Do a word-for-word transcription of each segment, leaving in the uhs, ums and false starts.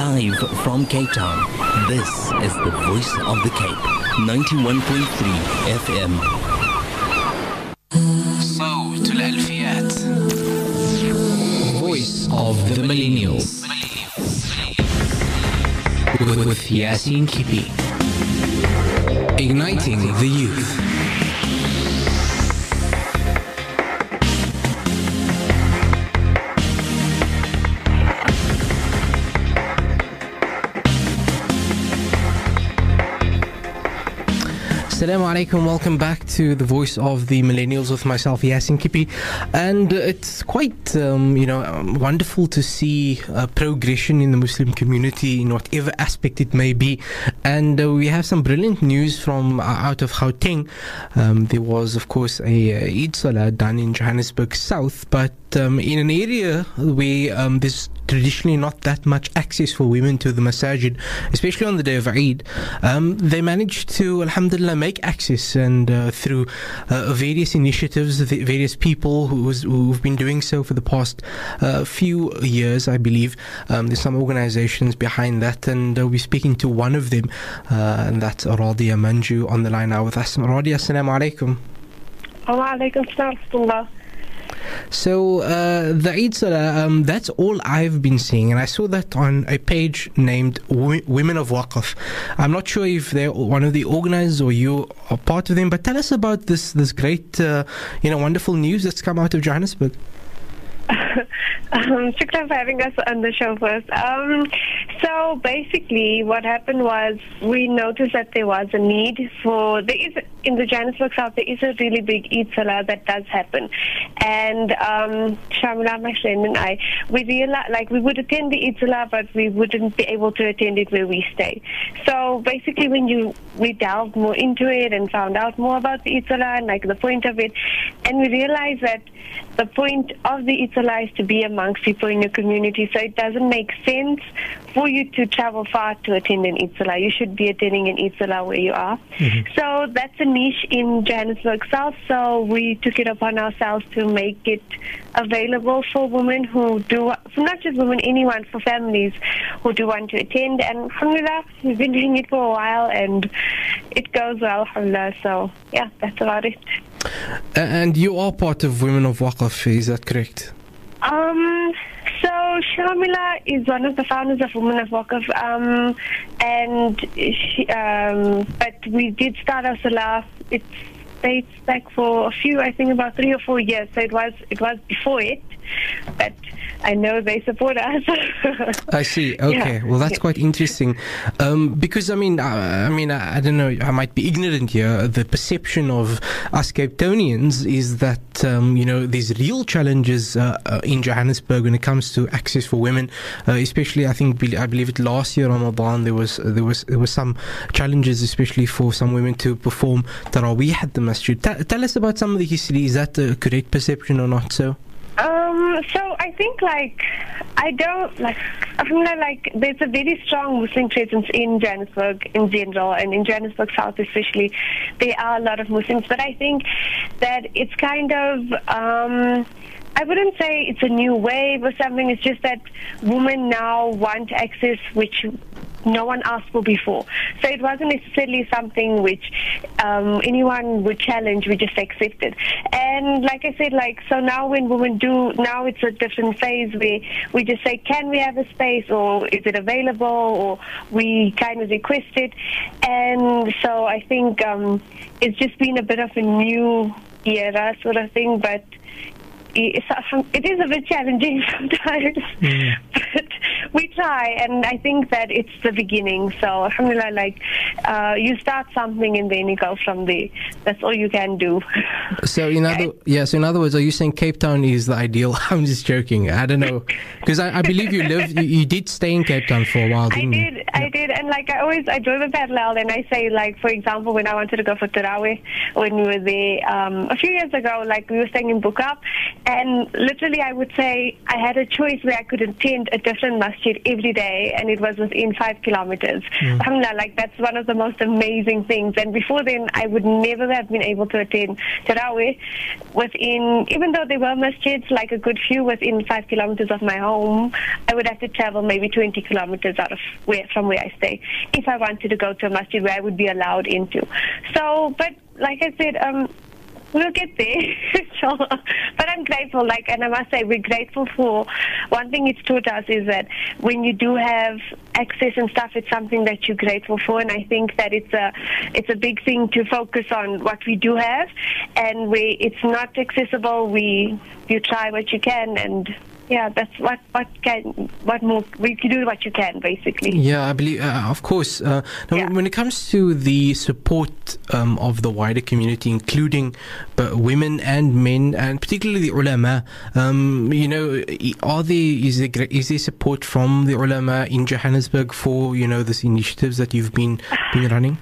Live from Cape Town, this is the Voice of the Cape, ninety-one point three F M. صوت الألفيات. Voice of the Millennials. With Yasin Kipi. Igniting the youth. Assalamu alaikum, welcome back to the Voice of the Millennials with myself, Yasin Kipi. And uh, it's quite, um, you know, um, wonderful to see uh, progression in the Muslim community in whatever aspect it may be. And uh, we have some brilliant news from uh, out of Gauteng. Um, there was, of course, a uh, Eid Salah done in Johannesburg South, but um, in an area where um, there's traditionally not that much access for women to the masajid, especially on the day of Eid, um, they managed to, alhamdulillah, make access, and uh, through uh, various initiatives, various people who was, who've been doing so for the past uh, few years, I believe. Um, there's some organizations behind that, and uh, we're speaking to one of them, uh, and that's Radia Manju on the line now with us. Radia, assalamu alaikum. Wa alaikum assalam. So uh, the Eid Salah, um, that's all I've been seeing, and I saw that on a page named w- Women of Waqf. I'm not sure if they're one of the organizers or you are part of them, but tell us about this this great, uh, you know, wonderful news that's come out of Johannesburg. um, shukran for having us on the show first. Um, so basically what happened was we noticed that there was a need for, there is, in the Johannesburg South, there is a really big Eid Salah that does happen. And um, Shamila, my friend, and I, we realized, like, we would attend the Eid Salah, but we wouldn't be able to attend it where we stay. So basically when you, we delved more into it and found out more about the Eid Salah and like the point of it, and we realized that the point of the Eid Salah is to be amongst people in your community, so it doesn't make sense for you to travel far to attend an Eid Salah. You should be attending an Eid Salah where you are. Mm-hmm. So that's a niche in Johannesburg South, so we took it upon ourselves to make it available for women who do, for not just women, anyone, for families who do want to attend. And alhamdulillah, we've been doing it for a while and it goes well, alhamdulillah. So yeah, that's about it. And you are part of Women of Waqf, is that correct? Um, so Shamila is one of the founders of Women of Waqf, um, and she, um, but we did start our Salah. It dates back for a few, I think about three or four years. So it was it was before it, but I know they support us. I see. Okay. Yeah. Well, that's quite interesting. Um, because, I mean, I, I mean, I, I don't know, I might be ignorant here. The perception of us Cape Townians is that, um, you know, there's real challenges uh, uh, in Johannesburg when it comes to access for women. Uh, especially, I think, I believe it last year, Ramadan, there was, there was, there was some challenges, especially for some women to perform Taraweeh at the masjid. T- tell us about some of the history. Is that a correct perception or not so? Um, so I think, like, I don't, like, I feel like there's a very strong Muslim presence in Johannesburg in general, and in Johannesburg South especially. There are a lot of Muslims, but I think that it's kind of, um, I wouldn't say it's a new wave or something. It's just that women now want access which no one asked for before. So it wasn't necessarily something which um, anyone would challenge, we just accepted. And like I said, like, so now when women do, now it's a different phase where we just say, can we have a space, or is it available, or we kind of request it. And so I think um, it's just been a bit of a new era sort of thing, but It's, it is a bit challenging sometimes, mm. but we try, and I think that it's the beginning. So, alhamdulillah, like, uh, you start something and then you go from there. That's all you can do. So, in other, yeah, so in other words, are you saying Cape Town is the ideal? I'm just joking. I don't know. Because I, I believe you lived, you, you did stay in Cape Town for a while, didn't I you? did, yeah. I did. And, like, I always, I draw the parallel, and I say, like, for example, when I wanted to go for Taraweeh, when we were there um, a few years ago, like, we were staying in Boekop, and literally I would say I had a choice where I could attend a different masjid every day, and it was within five kilometers. Mm. Alhamdulillah, like that's one of the most amazing things. And before then, I would never have been able to attend Tarawih within, even though there were masjids, like a good few within five kilometers of my home, I would have to travel maybe twenty kilometers out of where, from where I stay, if I wanted to go to a masjid where I would be allowed into. So, but like I said, um, we'll get there. So, but I'm grateful, like, and I must say, we're grateful for, one thing it's taught us is that when you do have access and stuff, it's something that you're grateful for, and I think that it's a, it's a big thing to focus on what we do have, and we, it's not accessible, we, you try what you can, and yeah, that's what what can what more we can do what you can, basically. Yeah, I believe, uh, of course. Uh, now, Yeah. when it comes to the support um, of the wider community, including uh, women and men, and particularly the ulama, um, you know, are there is there gra- is there support from the ulama in Johannesburg for, you know, this initiatives that you've been been running?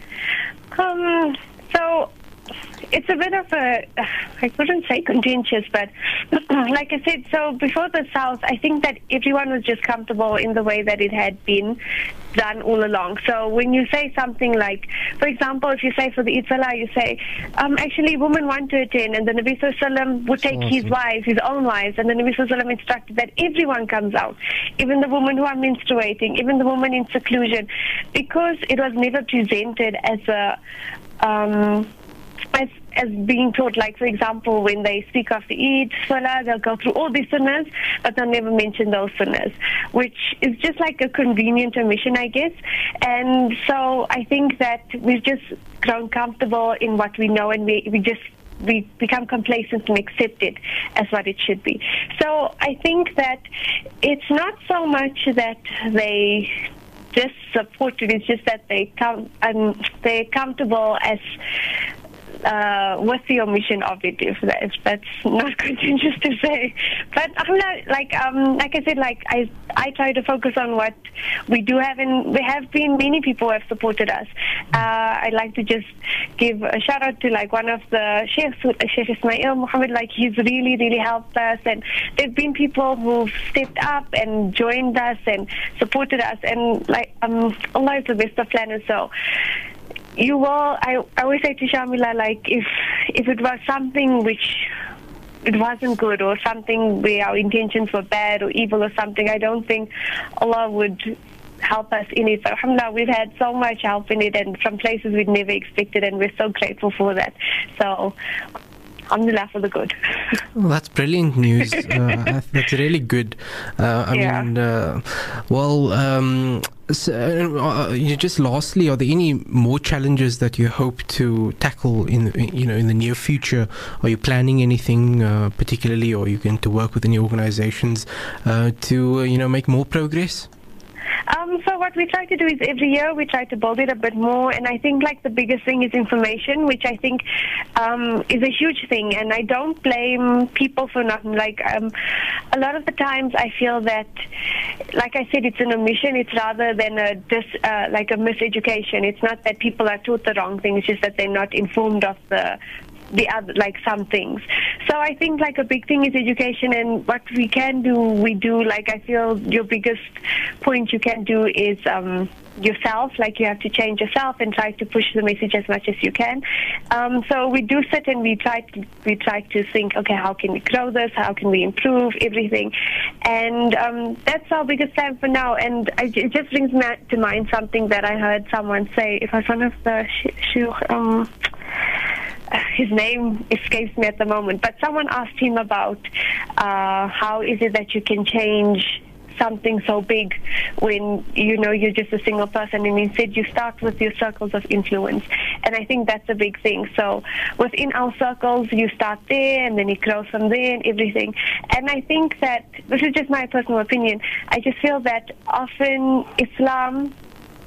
Um. So. It's a bit of a, I wouldn't say contentious, but like I said, so before the South, I think that everyone was just comfortable in the way that it had been done all along. So when you say something like, for example, if you say for the Eid Salah, you say, um, actually women want to attend, and the Nabi Sallallahu Alaihi Wasallam would take Awesome. his wives, his own wives, and the Nabi Sallallahu Alaihi Wasallam instructed that everyone comes out, even the women who are menstruating, even the women in seclusion, because it was never presented as a, um, as as being taught, like, for example, when they speak of the Eid Salah, they'll go through all these sunnahs, but they'll never mention those sunnahs, which is just like a convenient omission, I guess. And so I think that we've just grown comfortable in what we know, and we, we just we become complacent and accept it as what it should be. So I think that it's not so much that they just support it, it's just that they come, um, they're comfortable as Uh, with the omission of it, if, that, if that's not contentious to say. But I'm not, like um, like I said, like I I try to focus on what we do have, and there have been many people who have supported us. Uh, I'd like to just give a shout out to like one of the sheikhs, Sheikh Ismail Muhammad. Like he's really really helped us, and there've been people who've stepped up and joined us and supported us, and like um, Allah is the best of planners. So. You will, I, I always say to Shamila, like, if if it was something which it wasn't good, or something where our intentions were bad or evil or something, I don't think Allah would help us in it. But alhamdulillah, we've had so much help in it, and from places we'd never expected, and we're so grateful for that. So, alhamdulillah for the good. Well, that's brilliant news. Uh, that's really good. Uh, I Yeah. mean, uh, well, um, so, uh, you just lastly, are there any more challenges that you hope to tackle in, you know, in the near future? Are you planning anything uh, particularly, or are you going to work with any organizations uh, to, uh, you know, make more progress? Um, so what we try to do is every year we try to build it a bit more, and I think like the biggest thing is information, which I think um, is a huge thing, and I don't blame people for not, like um, a lot of the times I feel that, like I said, it's an omission, it's rather than a dis, uh, like a miseducation. It's not that people are taught the wrong thing, it's just that they're not informed of the the other, like some things. So I think like a big thing is education, and what we can do, we do. Like I feel your biggest point you can do is um, yourself. Like you have to change yourself and try to push the message as much as you can. Um, so we do sit and we try to we try to think, okay, how can we grow this? How can we improve everything? And um, that's our biggest plan for now. And I, it just brings me to mind something that I heard someone say. It was one of the sh- sh- um. his name escapes me at the moment, but someone asked him about uh, how is it that you can change something so big when, you know, you're just a single person, and he said you start with your circles of influence, and I think that's a big thing. So within our circles, you start there, and then it grows from there and everything. And I think that, this is just my personal opinion, I just feel that often Islam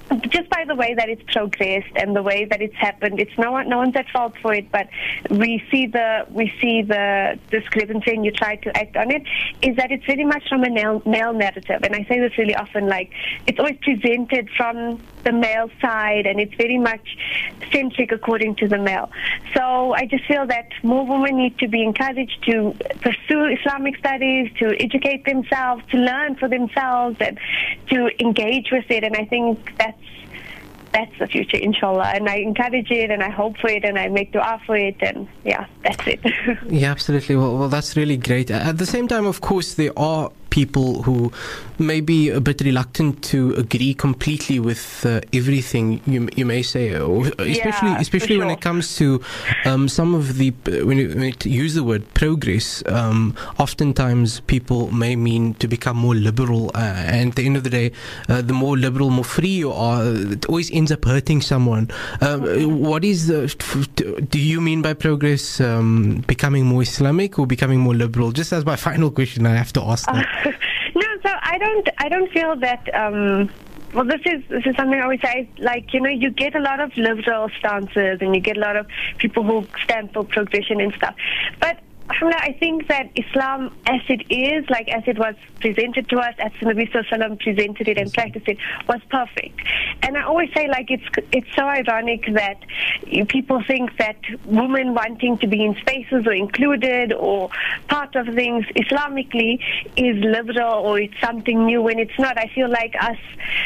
just by the way that it's progressed and the way that it's happened, it's no one, no one's at fault for it. But we see the we see the discrepancy, and you try to act on it. Is that it's very much from a male, male narrative, and I say this really often. Like, it's always presented from the male side, and it's very much centric according to the male. So I just feel that more women need to be encouraged to pursue Islamic studies, to educate themselves, to learn for themselves, and to engage with it. And I think that's that's the future, inshallah. And I encourage it, and I hope for it, and I make dua for it, and yeah, that's it. Yeah, absolutely. Well, well, that's really great. At the same time, of course, there are people who may be a bit reluctant to agree completely with uh, everything you you may say, or especially yeah, especially when sure. it comes to um, some of the when you, when you use the word progress. Um, oftentimes, people may mean to become more liberal, uh, and at the end of the day, uh, the more liberal, more free you are, it always ends up hurting someone. Um, what is the? Do you mean by progress um, becoming more Islamic or becoming more liberal? Just as my final question, I have to ask that. Uh, no, so I don't. I don't feel that. Um, well, this is this is something I always say. Like, you know, you get a lot of liberal stances, and you get a lot of people who stand for progression and stuff. But I think that Islam, as it is, like as it was presented to us, as the Nabi Sallallahu Alaihi Wasallam presented it and practiced it, was perfect. And I always say, like, it's it's so ironic that people think that women wanting to be in spaces or included or part of things Islamically is liberal or it's something new, when it's not. I feel like us,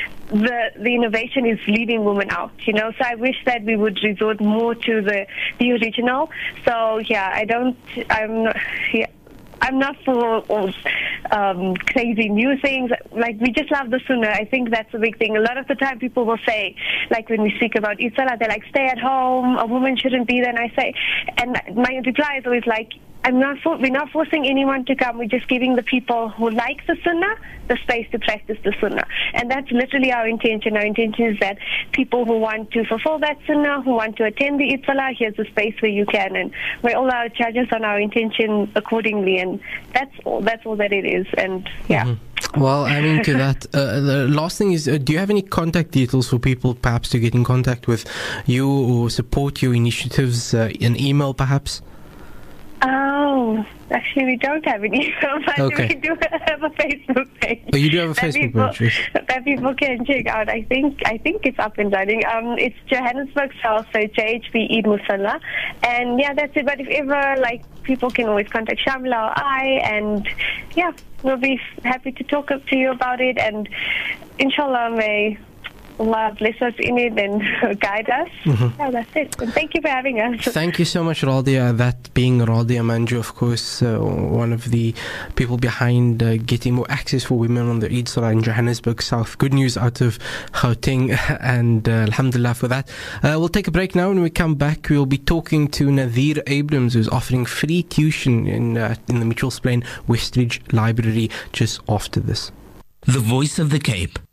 the the innovation is leaving women out, you know. So I wish that we would resort more to the the original. So yeah, I don't. I'm not. Yeah. I'm not for all um, crazy new things. Like, we just love the Sunnah. I think that's a big thing. A lot of the time people will say, like when we speak about Eid Salah, they're like, stay at home, a woman shouldn't be there. And I say, and my reply is always like, I'm not for, we're not forcing anyone to come. We're just giving the people who like the Sunnah the space to practice the Sunnah. And that's literally our intention. Our intention is that people who want to fulfill that Sunnah, who want to attend the Eid Salah, here's a space where you can. And we're all our charges on our intention accordingly. And that's all. That's all that it is. And yeah. Mm-hmm. Well, I mean, to that, uh, the last thing is, uh, do you have any contact details for people perhaps to get in contact with you or support your initiatives? Uh, an email perhaps? Oh, actually, we don't have an email, but okay. we do have a Facebook page. Oh, you do have a Facebook people, page? That people can check out. I think I think it's up and running. Um, it's Johannesburg South, so J H B Eid Musalla, and yeah, that's it. But if ever, like, people can always contact Shamla or I, and yeah, we'll be happy to talk to you about it. And inshallah, may Allah bless us in it and guide us. Mm-hmm. Yeah, that's it. And thank you for having us. Thank you so much, Radia. That being Radia Manju, of course, uh, one of the people behind uh, getting more access for women on the Eid Salah in Johannesburg South. Good news out of Gauteng, and uh, alhamdulillah for that. Uh, we'll take a break now. When we come back, we'll be talking to Nadir Abrams, who's offering free tuition in, uh, in the Mitchells Plain Westridge Library just after this. The Voice of the Cape.